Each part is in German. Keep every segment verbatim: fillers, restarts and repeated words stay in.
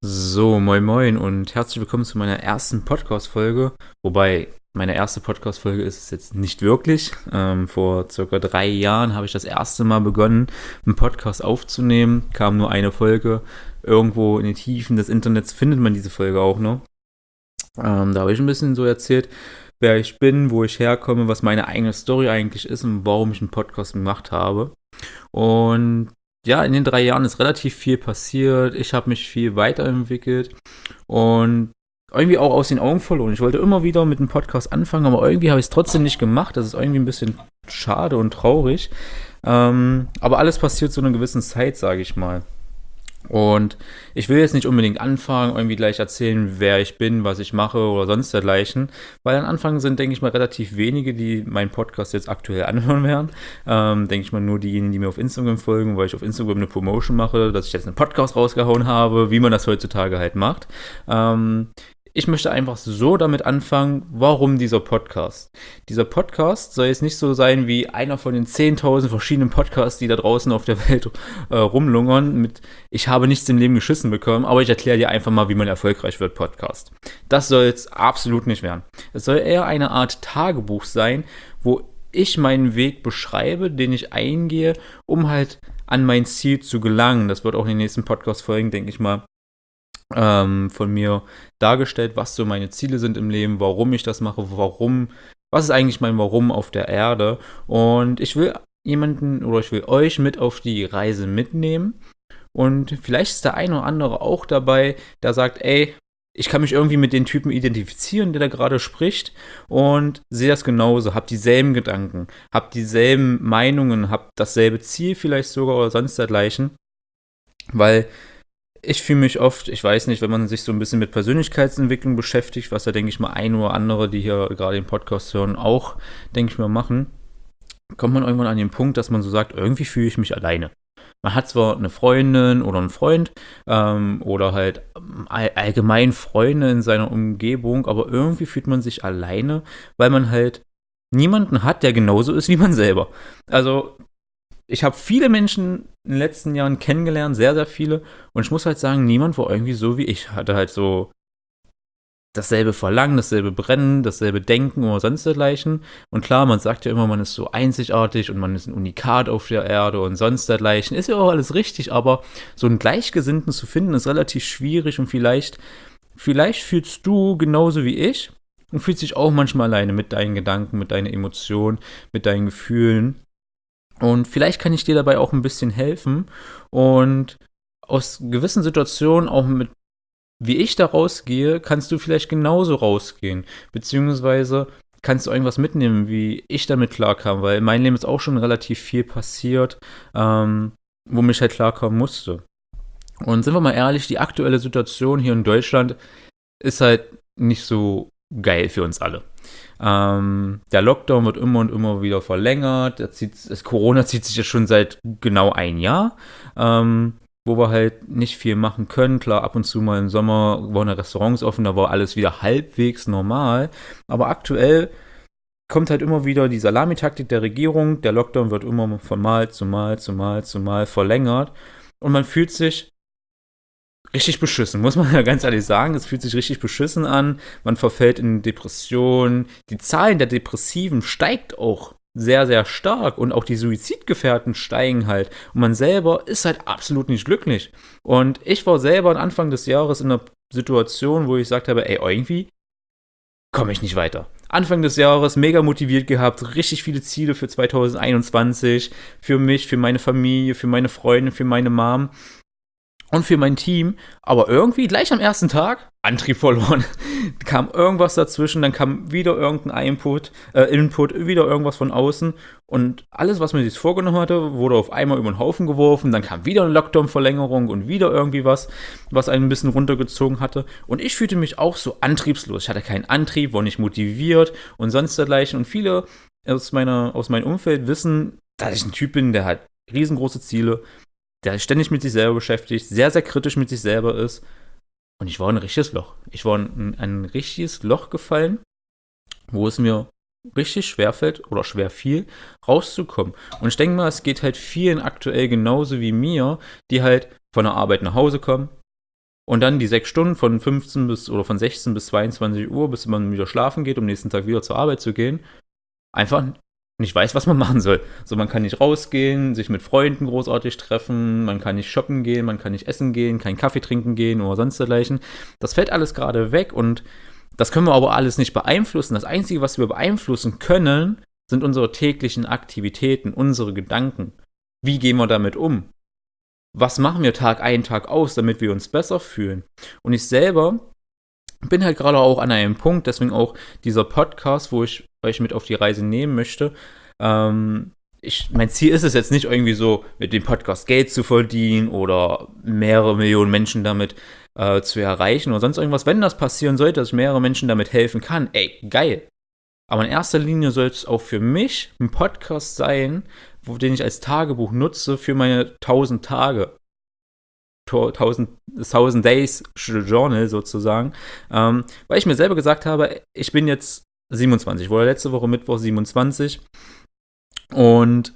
So, moin moin und herzlich willkommen zu meiner ersten Podcast-Folge. Wobei, meine erste Podcast-Folge ist es jetzt nicht wirklich. Ähm, vor circa drei Jahren habe ich das erste Mal begonnen, einen Podcast aufzunehmen. Kam nur eine Folge. Irgendwo in den Tiefen des Internets findet man diese Folge auch noch. Ähm, da habe ich ein bisschen so erzählt, wer ich bin, wo ich herkomme, was meine eigene Story eigentlich ist und warum ich einen Podcast gemacht habe. Und ja, in den drei Jahren ist relativ viel passiert. Ich habe mich viel weiterentwickelt und irgendwie auch aus den Augen verloren. Ich wollte immer wieder mit dem Podcast anfangen, aber irgendwie habe ich es trotzdem nicht gemacht. Das ist irgendwie ein bisschen schade und traurig. Ähm, aber alles passiert zu einer gewissen Zeit, sage ich mal. Und ich will jetzt nicht unbedingt anfangen, irgendwie gleich erzählen, wer ich bin, was ich mache oder sonst dergleichen, weil am Anfang sind, denke ich mal, relativ wenige, die meinen Podcast jetzt aktuell anhören werden. Ähm, denke ich mal nur diejenigen, die mir auf Instagram folgen, weil ich auf Instagram eine Promotion mache, dass ich jetzt einen Podcast rausgehauen habe, wie man das heutzutage halt macht. Ähm, Ich möchte einfach so damit anfangen, warum dieser Podcast. Dieser Podcast soll jetzt nicht so sein wie einer von den zehntausend verschiedenen Podcasts, die da draußen auf der Welt äh, rumlungern mit "Ich habe nichts im Leben geschissen bekommen, aber ich erkläre dir einfach mal, wie man erfolgreich wird" Podcast. Das soll es absolut nicht werden. Es soll eher eine Art Tagebuch sein, wo ich meinen Weg beschreibe, den ich eingehe, um halt an mein Ziel zu gelangen. Das wird auch in den nächsten Podcast-Folgen, denke ich mal, ähm, von mir dargestellt, was so meine Ziele sind im Leben, warum ich das mache, warum, was ist eigentlich mein Warum auf der Erde. Und ich will jemanden oder ich will euch mit auf die Reise mitnehmen. Und vielleicht ist der eine oder andere auch dabei, der sagt, ey, ich kann mich irgendwie mit den Typen identifizieren, der da gerade spricht, und sehe das genauso, hab dieselben Gedanken, hab dieselben Meinungen, hab dasselbe Ziel vielleicht sogar oder sonst dergleichen. Weil ich fühle mich oft, ich weiß nicht, wenn man sich so ein bisschen mit Persönlichkeitsentwicklung beschäftigt, was ja, denke ich mal, ein oder andere, die hier gerade den Podcast hören, auch, denke ich mal, machen, kommt man irgendwann an den Punkt, dass man so sagt, irgendwie fühle ich mich alleine. Man hat zwar eine Freundin oder einen Freund ähm, oder halt all, allgemein Freunde in seiner Umgebung, aber irgendwie fühlt man sich alleine, weil man halt niemanden hat, der genauso ist wie man selber. Also ich habe viele Menschen in den letzten Jahren kennengelernt, sehr, sehr viele. Und ich muss halt sagen, niemand war irgendwie so wie ich. Hatte halt so dasselbe Verlangen, dasselbe Brennen, dasselbe Denken oder sonst dergleichen. Und klar, man sagt ja immer, man ist so einzigartig und man ist ein Unikat auf der Erde und sonst dergleichen. Ist ja auch alles richtig, aber so einen Gleichgesinnten zu finden, ist relativ schwierig und vielleicht, vielleicht fühlst du genauso wie ich und fühlst dich auch manchmal alleine mit deinen Gedanken, mit deinen Emotionen, mit deinen Gefühlen. Und vielleicht kann ich dir dabei auch ein bisschen helfen und aus gewissen Situationen auch mit, wie ich da rausgehe, kannst du vielleicht genauso rausgehen. Beziehungsweise kannst du irgendwas mitnehmen, wie ich damit klarkam, weil in meinem Leben ist auch schon relativ viel passiert, ähm, wo mich halt klarkommen musste. Und sind wir mal ehrlich, die aktuelle Situation hier in Deutschland ist halt nicht so geil für uns alle. Ähm, der Lockdown wird immer und immer wieder verlängert. Das zieht, das Corona zieht sich ja schon seit genau ein Jahr, ähm, wo wir halt nicht viel machen können. Klar, ab und zu mal im Sommer waren Restaurants offen, da war alles wieder halbwegs normal. Aber aktuell kommt halt immer wieder die Salamitaktik der Regierung. Der Lockdown wird immer von Mal zu Mal zu Mal zu Mal verlängert. Und man fühlt sich richtig beschissen, muss man ja ganz ehrlich sagen. Es fühlt sich richtig beschissen an. Man verfällt in Depressionen. Die Zahlen der Depressiven steigt auch sehr, sehr stark. Und auch die Suizidgefährten steigen halt. Und man selber ist halt absolut nicht glücklich. Und ich war selber am Anfang des Jahres in einer Situation, wo ich gesagt habe, ey, irgendwie komme ich nicht weiter. Anfang des Jahres mega motiviert gehabt, richtig viele Ziele für zwanzig einundzwanzig, für mich, für meine Familie, für meine Freunde, für meine Mom und für mein Team, aber irgendwie gleich am ersten Tag Antrieb verloren. Kam irgendwas dazwischen, dann kam wieder irgendein Input, äh, Input, wieder irgendwas von außen und alles, was man sich vorgenommen hatte, wurde auf einmal über den Haufen geworfen. Dann kam wieder eine Lockdown-Verlängerung und wieder irgendwie was, was einen ein bisschen runtergezogen hatte. Und ich fühlte mich auch so antriebslos. Ich hatte keinen Antrieb, war nicht motiviert und sonst dergleichen. Und viele aus, meiner, aus meinem Umfeld wissen, dass ich ein Typ bin, der hat riesengroße Ziele, der ständig mit sich selber beschäftigt, sehr, sehr kritisch mit sich selber ist. Und ich war in ein richtiges Loch. Ich war in ein richtiges Loch gefallen, wo es mir richtig schwer fällt oder schwer fiel, rauszukommen. Und ich denke mal, es geht halt vielen aktuell genauso wie mir, die halt von der Arbeit nach Hause kommen, und dann die sechs Stunden von fünfzehn bis oder von sechzehn bis zweiundzwanzig Uhr, bis man wieder schlafen geht, um nächsten Tag wieder zur Arbeit zu gehen, einfach nicht weiß, was man machen soll. So, man kann nicht rausgehen, sich mit Freunden großartig treffen, man kann nicht shoppen gehen, man kann nicht essen gehen, keinen Kaffee trinken gehen oder sonst dergleichen. Das fällt alles gerade weg und das können wir aber alles nicht beeinflussen. Das Einzige, was wir beeinflussen können, sind unsere täglichen Aktivitäten, unsere Gedanken. Wie gehen wir damit um? Was machen wir Tag ein, Tag aus, damit wir uns besser fühlen? Und ich selber bin halt gerade auch an einem Punkt, deswegen auch dieser Podcast, wo ich euch mit auf die Reise nehmen möchte. Ähm, ich, mein Ziel ist es jetzt nicht irgendwie so, mit dem Podcast Geld zu verdienen oder mehrere Millionen Menschen damit äh, zu erreichen oder sonst irgendwas. Wenn das passieren sollte, dass ich mehrere Menschen damit helfen kann, ey, geil. Aber in erster Linie soll es auch für mich ein Podcast sein, wo, den ich als Tagebuch nutze für meine tausend Tage. tausend, tausend Days Journal sozusagen, ähm, weil ich mir selber gesagt habe, ich bin jetzt siebenundzwanzig, wurde letzte Woche Mittwoch siebenundzwanzig und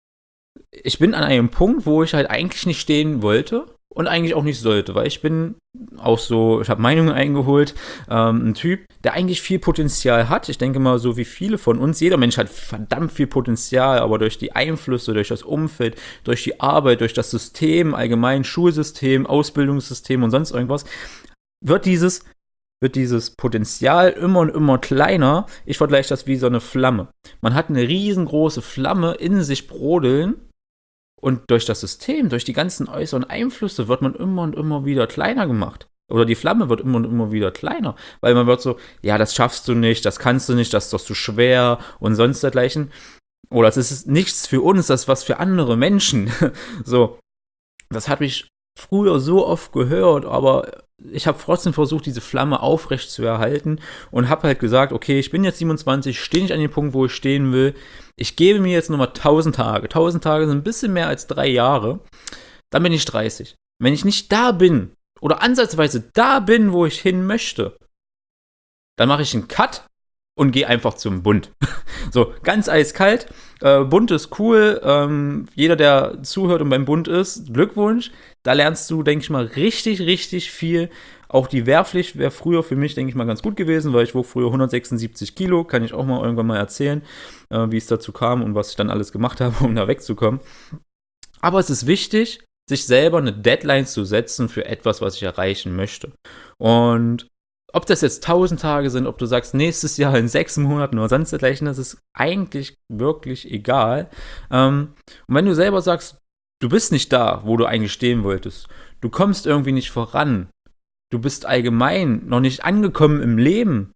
ich bin an einem Punkt, wo ich halt eigentlich nicht stehen wollte und eigentlich auch nicht sollte, weil ich bin auch so, ich habe Meinungen eingeholt, ähm, ein Typ, der eigentlich viel Potenzial hat. Ich denke mal, so wie viele von uns, jeder Mensch hat verdammt viel Potenzial, aber durch die Einflüsse, durch das Umfeld, durch die Arbeit, durch das System, allgemein Schulsystem, Ausbildungssystem und sonst irgendwas, wird dieses, wird dieses Potenzial immer und immer kleiner. Ich vergleiche das wie so eine Flamme. Man hat eine riesengroße Flamme in sich brodeln. Und durch das System, durch die ganzen äußeren Einflüsse wird man immer und immer wieder kleiner gemacht. Oder die Flamme wird immer und immer wieder kleiner. Weil man wird so, ja, das schaffst du nicht, das kannst du nicht, das ist doch zu schwer und sonst dergleichen. Oder das ist nichts für uns, das ist was für andere Menschen. So, das habe ich früher so oft gehört, aber ich habe trotzdem versucht, diese Flamme aufrecht zu erhalten und habe halt gesagt, okay, ich bin jetzt siebenundzwanzig, stehe nicht an dem Punkt, wo ich stehen will. Ich gebe mir jetzt nochmal tausend Tage. tausend Tage sind ein bisschen mehr als drei Jahre. Dann bin ich dreißig. Wenn ich nicht da bin oder ansatzweise da bin, wo ich hin möchte, dann mache ich einen Cut und gehe einfach zum Bund. So, ganz eiskalt. Äh, Bund ist cool. Ähm, jeder, der zuhört und beim Bund ist, Glückwunsch. Da lernst du, denke ich mal, richtig, richtig viel. Auch die Wehrpflicht wäre früher für mich, denke ich mal, ganz gut gewesen, weil ich wog früher hundertsechsundsiebzig Kilo. Kann ich auch mal irgendwann mal erzählen, äh, wie es dazu kam und was ich dann alles gemacht habe, um da wegzukommen. Aber es ist wichtig, sich selber eine Deadline zu setzen für etwas, was ich erreichen möchte. Und ob das jetzt tausend Tage sind, ob du sagst, nächstes Jahr in sechs Monaten oder sonst dergleichen, das ist eigentlich wirklich egal. Ähm, und wenn du selber sagst, du bist nicht da, wo du eigentlich stehen wolltest, du kommst irgendwie nicht voran, du bist allgemein noch nicht angekommen im Leben,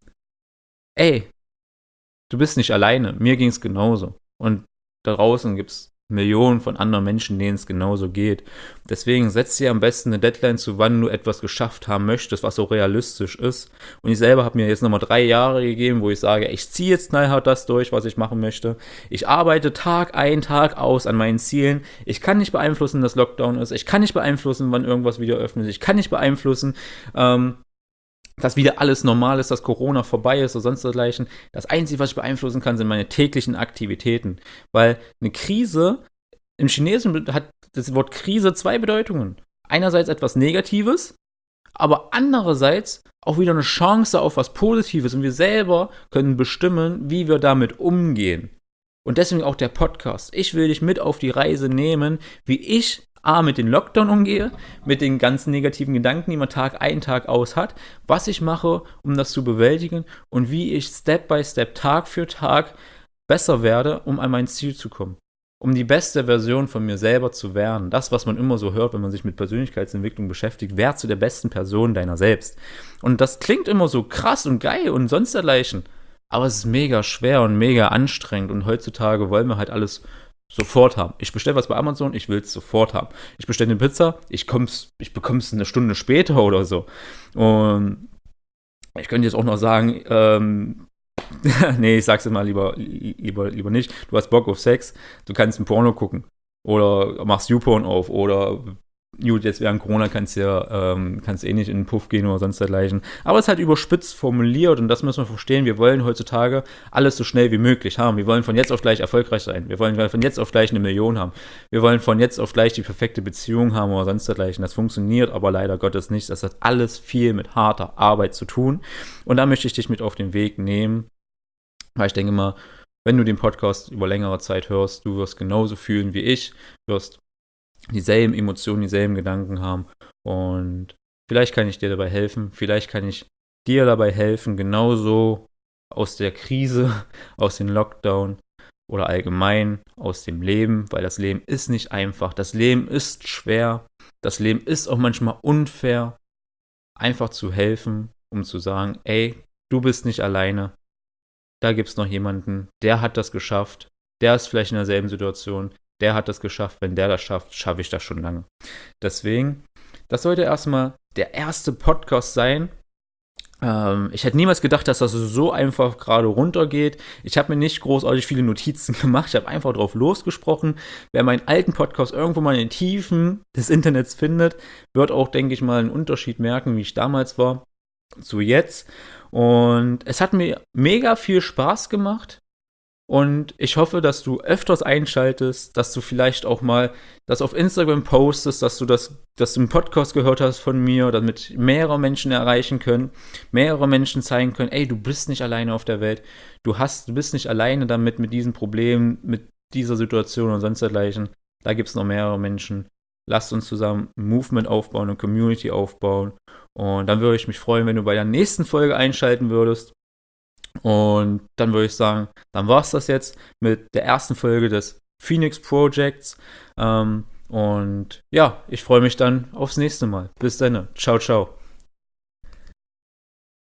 ey, du bist nicht alleine. Mir ging es genauso. Und da draußen gibt es Millionen von anderen Menschen, denen es genauso geht. Deswegen setz dir am besten eine Deadline zu, wann du etwas geschafft haben möchtest, was so realistisch ist. Und ich selber habe mir jetzt nochmal drei Jahre gegeben, wo ich sage, ich ziehe jetzt knallhart das durch, was ich machen möchte. Ich arbeite Tag ein, Tag aus an meinen Zielen. Ich kann nicht beeinflussen, dass Lockdown ist. Ich kann nicht beeinflussen, wann irgendwas wieder öffnet. Ich kann nicht beeinflussen, ähm, dass wieder alles normal ist, dass Corona vorbei ist oder sonst dergleichen. Das Einzige, was ich beeinflussen kann, sind meine täglichen Aktivitäten. Weil eine Krise, im Chinesischen hat das Wort Krise zwei Bedeutungen. Einerseits etwas Negatives, aber andererseits auch wieder eine Chance auf was Positives. Und wir selber können bestimmen, wie wir damit umgehen. Und deswegen auch der Podcast. Ich will dich mit auf die Reise nehmen, wie ich A, mit dem Lockdown umgehe, mit den ganzen negativen Gedanken, die man Tag ein, Tag aus hat, was ich mache, um das zu bewältigen und wie ich Step by Step, Tag für Tag besser werde, um an mein Ziel zu kommen. Um die beste Version von mir selber zu werden. Das, was man immer so hört, wenn man sich mit Persönlichkeitsentwicklung beschäftigt, werd zu der besten Person deiner selbst. Und das klingt immer so krass und geil und sonst dergleichen. Aber es ist mega schwer und mega anstrengend und heutzutage wollen wir halt alles sofort haben. Ich bestelle was bei Amazon, ich will es sofort haben. Ich bestelle eine Pizza, ich, komm's, ich bekomme es eine Stunde später oder so. Und ich könnte jetzt auch noch sagen, ähm, nee, ich sag's immer lieber, lieber, lieber nicht. Du hast Bock auf Sex, du kannst ein Porno gucken. Oder machst YouPorn auf oder gut, jetzt während Corona kannst du ja, ähm, kannst eh nicht in den Puff gehen oder sonst dergleichen. Aber es ist halt überspitzt formuliert und das müssen wir verstehen. Wir wollen heutzutage alles so schnell wie möglich haben. Wir wollen von jetzt auf gleich erfolgreich sein. Wir wollen von jetzt auf gleich eine Million haben. Wir wollen von jetzt auf gleich die perfekte Beziehung haben oder sonst dergleichen. Das funktioniert aber leider Gottes nicht. Das hat alles viel mit harter Arbeit zu tun. Und da möchte ich dich mit auf den Weg nehmen, weil ich denke mal, wenn du den Podcast über längere Zeit hörst, du wirst genauso fühlen wie ich, wirst dieselben Emotionen, dieselben Gedanken haben und vielleicht kann ich dir dabei helfen, vielleicht kann ich dir dabei helfen, genauso aus der Krise, aus dem Lockdown oder allgemein aus dem Leben, weil das Leben ist nicht einfach, das Leben ist schwer, das Leben ist auch manchmal unfair, einfach zu helfen, um zu sagen, ey, du bist nicht alleine, da gibt es noch jemanden, der hat das geschafft, der ist vielleicht in derselben Situation, der hat das geschafft, wenn der das schafft, schaffe ich das schon lange. Deswegen, das sollte erstmal der erste Podcast sein. Ähm, ich hätte niemals gedacht, dass das so einfach gerade runtergeht. Ich habe mir nicht großartig viele Notizen gemacht, ich habe einfach drauf losgesprochen. Wer meinen alten Podcast irgendwo mal in den Tiefen des Internets findet, wird auch, denke ich mal, einen Unterschied merken, wie ich damals war zu jetzt. Und es hat mir mega viel Spaß gemacht. Und ich hoffe, dass du öfters einschaltest, dass du vielleicht auch mal das auf Instagram postest, dass du das, dass du einen Podcast gehört hast von mir, damit mehrere Menschen erreichen können, mehrere Menschen zeigen können, ey, du bist nicht alleine auf der Welt, du hast, du bist nicht alleine damit, mit diesen Problemen, mit dieser Situation und sonst dergleichen. Da gibt es noch mehrere Menschen. Lasst uns zusammen ein Movement aufbauen, eine Community aufbauen. Und dann würde ich mich freuen, wenn du bei der nächsten Folge einschalten würdest. Und dann würde ich sagen, dann war es das jetzt mit der ersten Folge des Phoenix Projects. Ähm, und ja, ich freue mich dann aufs nächste Mal. Bis dann. Ciao, ciao.